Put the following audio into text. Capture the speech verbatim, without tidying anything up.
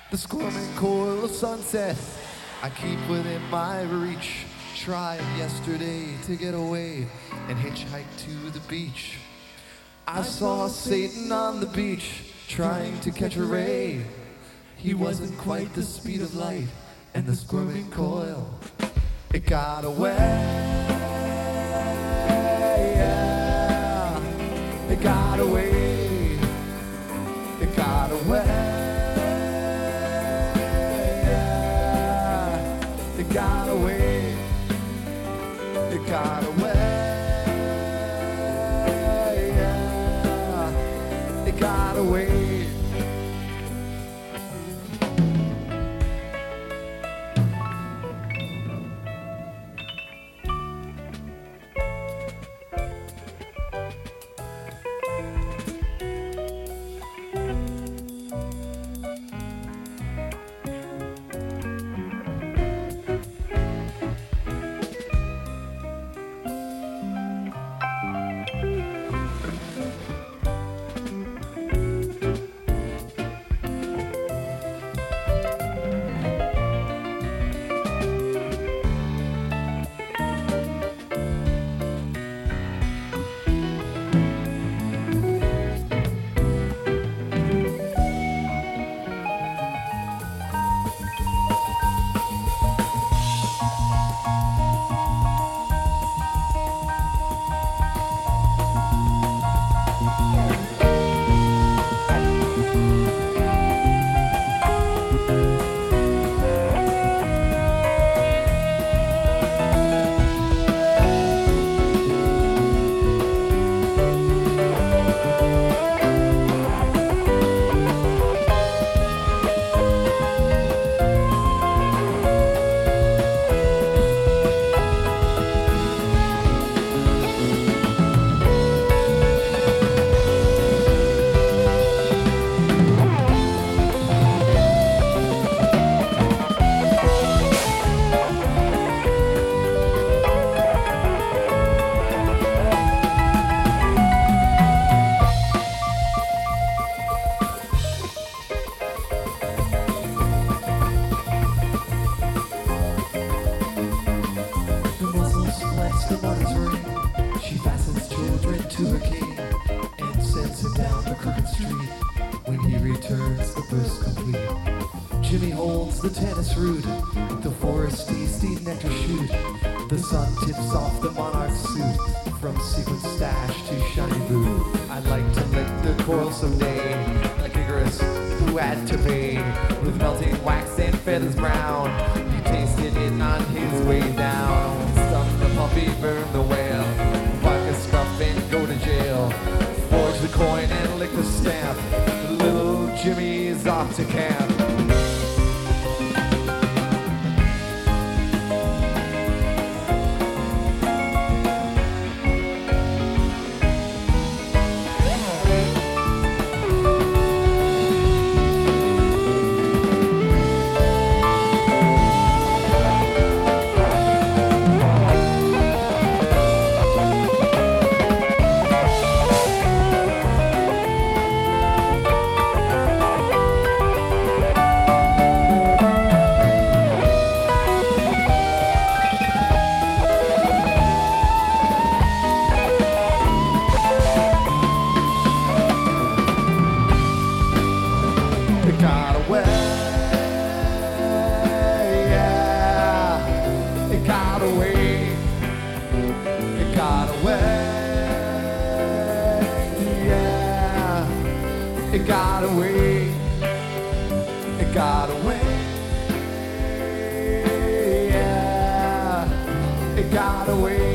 The squirming coil of sunset I keep within my reach. Tried yesterday to get away and hitchhike to the beach. I saw Satan on the beach trying to catch a ray. He wasn't quite the speed of light, and the squirming coil, it got away. Yeah. It got away. It got away. Yeah. It got away. It got away. Yeah. It got away. The mother's ring. She fastens children to her king and sends him down the crooked street. When he returns, the birth's complete. Jimmy holds the tennis root, the foresty steed nectar shoot. The sun tips off the monarch's suit, from sequin stash to shiny boot. I'd like to lick the coral someday, like Icarus, who had to pay with melting wax and feathers brown. He tasted it on his way down. Stuff the puppy, burn the whale, vodka scruff and go to jail. Forge the coin and lick the stamp. Little Jimmy is off to camp. It got away, yeah. It got away, it got away, yeah. It got away, it got away, yeah. It got away.